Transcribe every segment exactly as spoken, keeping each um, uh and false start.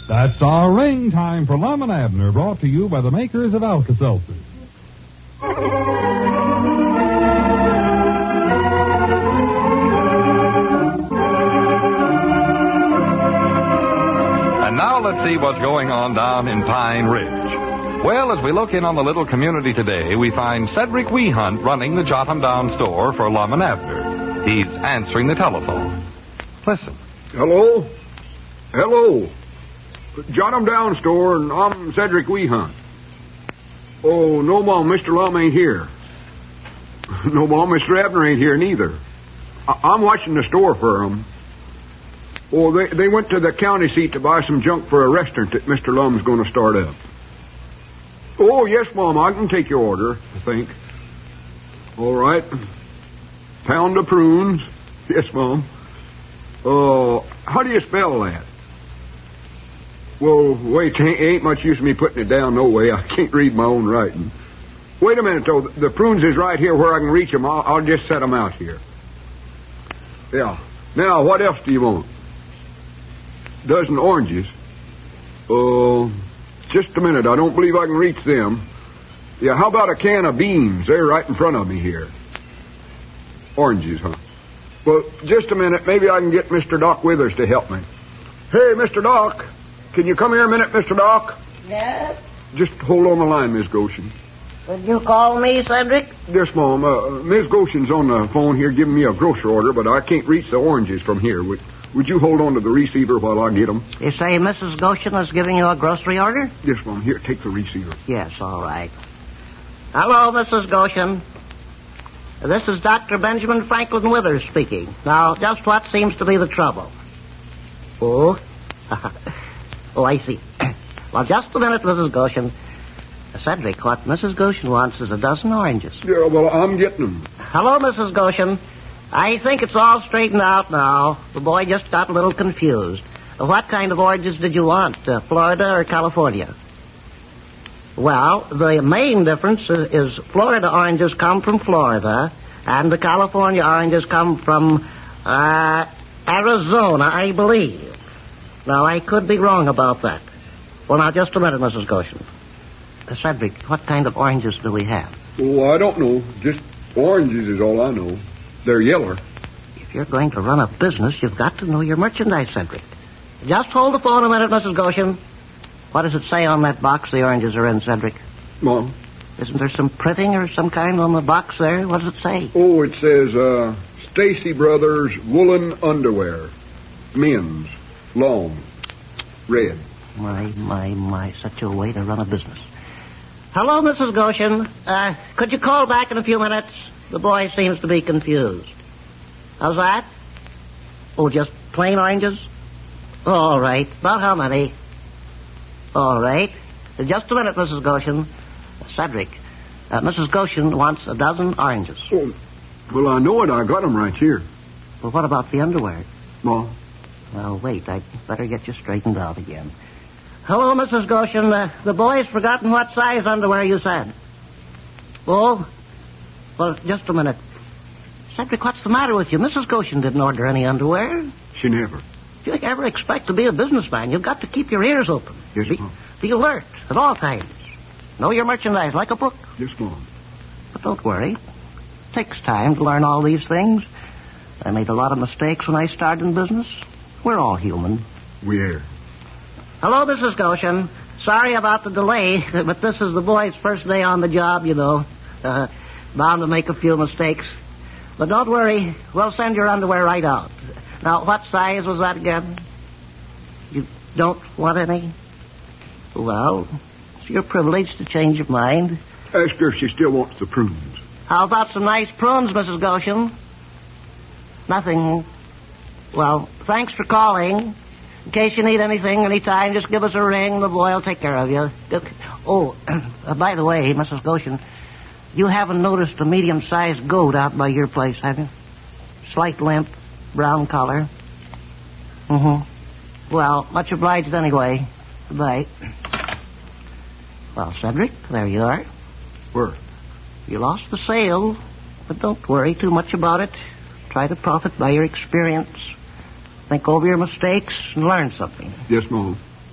That's our ring time for Lum and Abner, brought to you by the makers of Alka-Seltzer. And now let's see what's going on down in Pine Ridge. Well, as we look in on the little community today, we find Cedric Weehunt running the Jot 'em Down store for Lum and Abner. He's answering the telephone. Listen. Hello? Hello. Jot 'em Down store, and I'm Cedric Weehunt. Oh, no, Mom, Mister Lum ain't here. No, Mom, Mister Abner ain't here neither. I- I'm watching the store for 'em. Oh, they, they went to the county seat to buy some junk for a restaurant that Mister Lum's going to start up. Oh, yes, Mom, I can take your order, I think. All right. Pound of prunes. Yes, Mom. Oh, uh, how do you spell that? Well, wait, ain't, ain't much use me putting it down no way. I can't read my own writing. Wait a minute, though. The prunes is right here where I can reach them. I'll, I'll just set them out here. Yeah. Now, what else do you want? Dozen oranges. Oh, uh, just a minute. I don't believe I can reach them. Yeah, how about a can of beans? They're right in front of me here. Oranges, huh? Well, just a minute. Maybe I can get Mister Doc Withers to help me. Hey, Mister Doc. Can you come here a minute, Mister Doc? Yes? Just hold on the line, Miss Goshen. Did you call me, Cedric? Yes, Mom. Uh, Miss Goshen's on the phone here giving me a grocery order, but I can't reach the oranges from here. Would, would you hold on to the receiver while I get them? You say Missus Goshen is giving you a grocery order? Yes, Mom. Here, take the receiver. Yes, all right. Hello, Missus Goshen. This is Doctor Benjamin Franklin Withers speaking. Now, just what seems to be the trouble? Oh? Oh, I see. Well, just a minute, Missus Goshen. Cedric, what Missus Goshen wants is a dozen oranges. Yeah, well, I'm getting them. Hello, Missus Goshen. I think it's all straightened out now. The boy just got a little confused. What kind of oranges did you want, uh, Florida or California? Well, the main difference is, is Florida oranges come from Florida, and the California oranges come from uh, Arizona, I believe. Now, I could be wrong about that. Well, now, just a minute, Missus Goshen. Uh, Cedric, what kind of oranges do we have? Oh, I don't know. Just oranges is all I know. They're yeller. If you're going to run a business, you've got to know your merchandise, Cedric. Just hold the phone a minute, Missus Goshen. What does it say on that box the oranges are in, Cedric? Mom? Isn't there some printing or some kind on the box there? What does it say? Oh, it says, uh, Stacy Brothers Woolen Underwear. Men's. Long. Red. My, my, my, such a way to run a business. Hello, Missus Goshen. Uh, could you call back in a few minutes? The boy seems to be confused. How's that? Oh, just plain oranges? All right. About how many? All right. Just a minute, Missus Goshen. Cedric, uh, Missus Goshen wants a dozen oranges. Oh, well, I know it. I got them right here. Well, what about the underwear? Mom? Well, wait. I'd better get you straightened out again. Hello, Missus Goshen. Uh, the boy's forgotten what size underwear you said. Oh? Well, just a minute. Cedric, what's the matter with you? Missus Goshen didn't order any underwear. She never. If you ever expect to be a businessman, you've got to keep your ears open. Yes, be, Mom. Be alert at all times. Know your merchandise like a book. Yes, Mom. But don't worry. It takes time to learn all these things. I made a lot of mistakes when I started in business. We're all human. We are. Hello, Missus Goshen. Sorry about the delay, but this is the boy's first day on the job, you know. Uh, bound to make a few mistakes. But don't worry. We'll send your underwear right out. Now, what size was that again? You don't want any? Well, it's your privilege to change your mind. Ask her if she still wants the prunes. How about some nice prunes, Missus Goshen? Nothing. Well, thanks for calling. In case you need anything anytime, just give us a ring. The boy will take care of you. Oh, uh, by the way, Missus Goshen, you haven't noticed a medium-sized goat out by your place, have you? Slight limp, brown collar. Mm-hmm. Well, much obliged anyway. Goodbye. Well, Cedric, there you are. Where? You lost the sale, but don't worry too much about it. Try to profit by your experience. Think over your mistakes and learn something. Yes, Mom.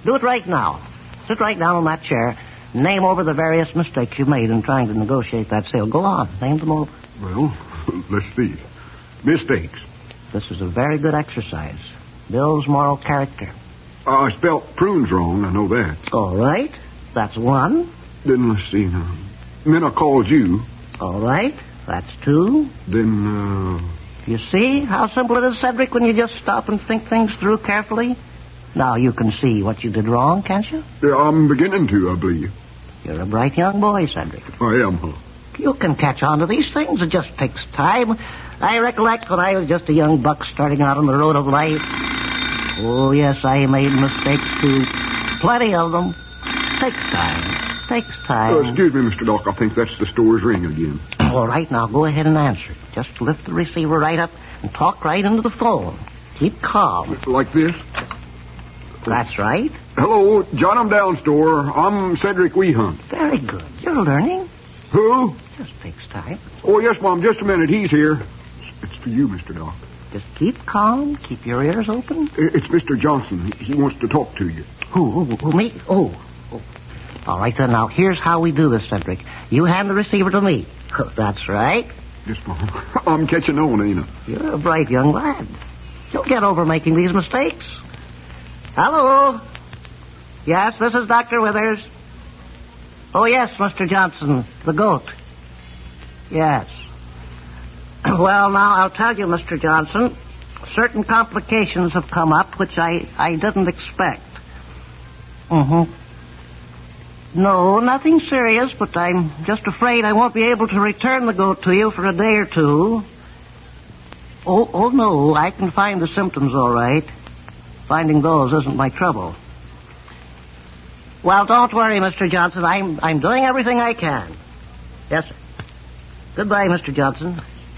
Do it right now. Sit right down in that chair. Name over the various mistakes you made in trying to negotiate that sale. Go on. Name them over. Well, let's see. Mistakes. This is a very good exercise. Builds moral character. Uh, I spelt prunes wrong. I know that. All right. That's one. Then let's see now. Then I called you. All right. That's two. Then, uh... You see how simple it is, Cedric, when you just stop and think things through carefully? Now you can see what you did wrong, can't you? Yeah, I'm beginning to, I believe. You're a bright young boy, Cedric. I am, huh? You can catch on to these things. It just takes time. I recollect when I was just a young buck starting out on the road of life. Oh, yes, I made mistakes, too. Plenty of them. Takes time. Takes time. Uh, excuse me, Mister Doc. I think that's the store's ring again. All right, now go ahead and answer. Just lift the receiver right up and talk right into the phone. Keep calm. Like this? That's right. Hello, John M. Down store. I'm Cedric Weehunt. Very good. You're learning. Who? Just takes time. Oh, yes, Mom. Just a minute. He's here. It's for you, Mister Doc. Just keep calm. Keep your ears open. It's Mister Johnson. He wants to talk to you. Who? Who, who me? Oh. oh. All right, then. Now, here's how we do this, Cedric. You hand the receiver to me. That's right. Yes, Mom. I'm catching on, ain't I? You're a bright young lad. You'll get over making these mistakes. Hello? Yes, this is Doctor Withers. Oh, yes, Mister Johnson, the goat. Yes. Well, now, I'll tell you, Mister Johnson, certain complications have come up which I, I didn't expect. Mm-hmm. No, nothing serious, but I'm just afraid I won't be able to return the goat to you for a day or two. Oh, oh no, I can find the symptoms all right. Finding those isn't my trouble. Well, don't worry, Mister Johnson. I'm I'm doing everything I can. Yes, sir. Goodbye, Mister Johnson.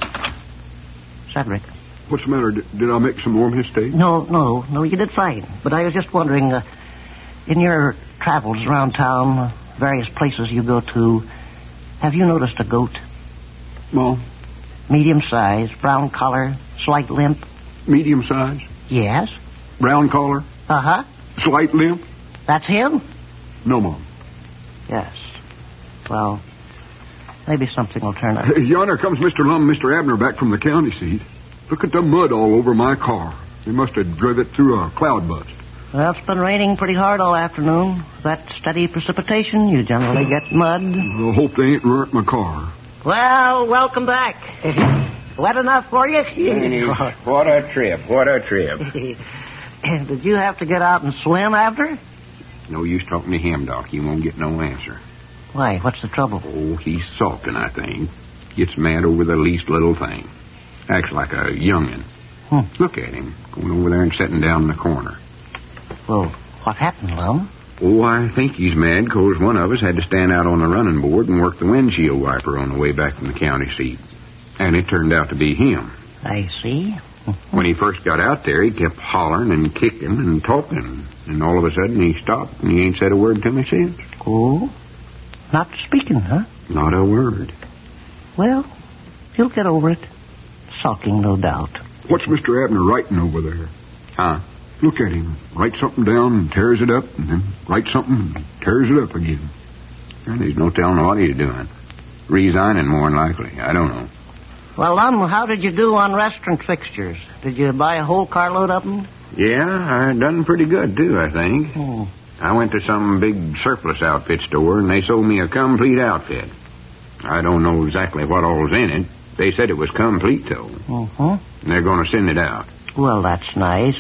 Cedric. What's the matter? Did, did I make some more mistakes? No, no, no, you did fine. But I was just wondering, uh, in your travels around town, uh, various places you go to, have you noticed a goat? No. Medium size, brown collar, slight limp? Medium size? Yes. Brown collar? Uh-huh. Slight limp? That's him? No, Mom. Yes. Well, maybe something will turn up. Uh, yonder comes Mister Lum and Mister Abner back from the county seat. Look at the mud all over my car. They must have driven it through a cloud bust. Well, it's been raining pretty hard all afternoon. That steady precipitation, you generally get mud. I hope they ain't ruined my car. Well, welcome back. Wet enough for you? What a trip, what a trip. Did you have to get out and swim after? No use talking to him, Doc. You won't get no answer. Why, what's the trouble? Oh, he's sulking, I think. Gets mad over the least little thing. Acts like a young'un. Hmm. Look at him, going over there and sitting down in the corner. Well, what happened, Lum? Oh, I think he's mad because one of us had to stand out on the running board and work the windshield wiper on the way back from the county seat. And it turned out to be him. I see. When he first got out there, he kept hollering and kicking and talking. And all of a sudden, he stopped and he ain't said a word to me since. Oh? Not speaking, huh? Not a word. Well, he'll get over it. Sulking, no doubt. What's Mister Abner writing over there? Huh? Look at him. Writes something down and tears it up, and then writes something and tears it up again. And there's no telling what he's doing. Resigning, more than likely. I don't know. Well, Lum, how did you do on restaurant fixtures? Did you buy a whole carload of them? Yeah, I done pretty good, too, I think. Hmm. I went to some big surplus outfit store, and they sold me a complete outfit. I don't know exactly what all's in it. They said it was complete, though. Uh-huh. And they're going to send it out. Well, that's nice.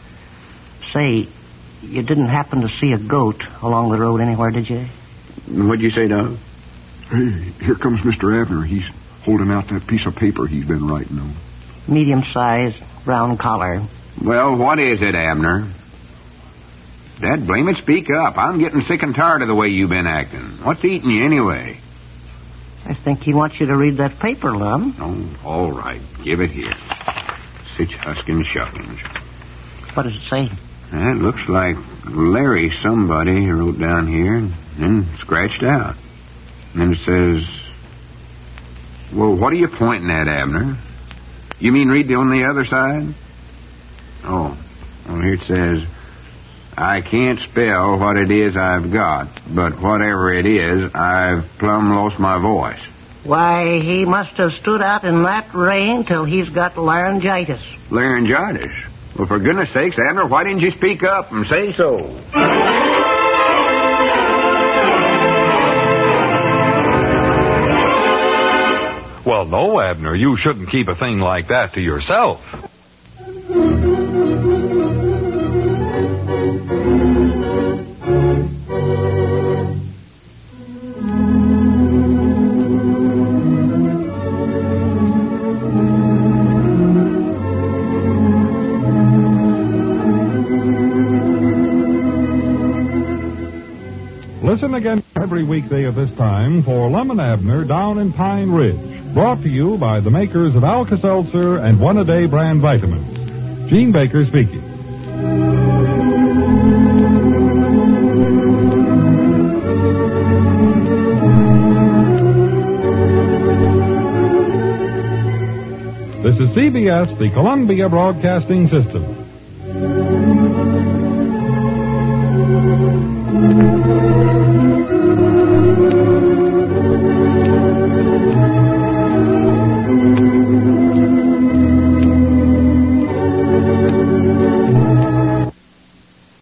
Say, you didn't happen to see a goat along the road anywhere, did you? What'd you say, Doug? Hey, here comes Mister Abner. He's holding out that piece of paper he's been writing on. Medium size, brown collar. Well, what is it, Abner? Dad, blame it, speak up. I'm getting sick and tired of the way you've been acting. What's eating you anyway? I think he wants you to read that paper, Lum. Oh, all right. Give it here. Sich huskin' shuckins. What does it say? That looks like Larry somebody wrote down here and then scratched out. And then it says, well, what are you pointing at, Abner? You mean read on the other side? Oh, well, here it says, I can't spell what it is I've got, but whatever it is, I've plumb lost my voice. Why, he must have stood out in that rain till he's got laryngitis. Laryngitis? Well, for goodness sakes, Abner, why didn't you speak up and say so? Well, no, Abner, you shouldn't keep a thing like that to yourself. Listen again every weekday at this time for Lum and Abner Down in Pine Ridge, brought to you by the makers of Alka-Seltzer and One-A-Day brand vitamins. Gene Baker speaking. This is C B S, the Columbia Broadcasting System.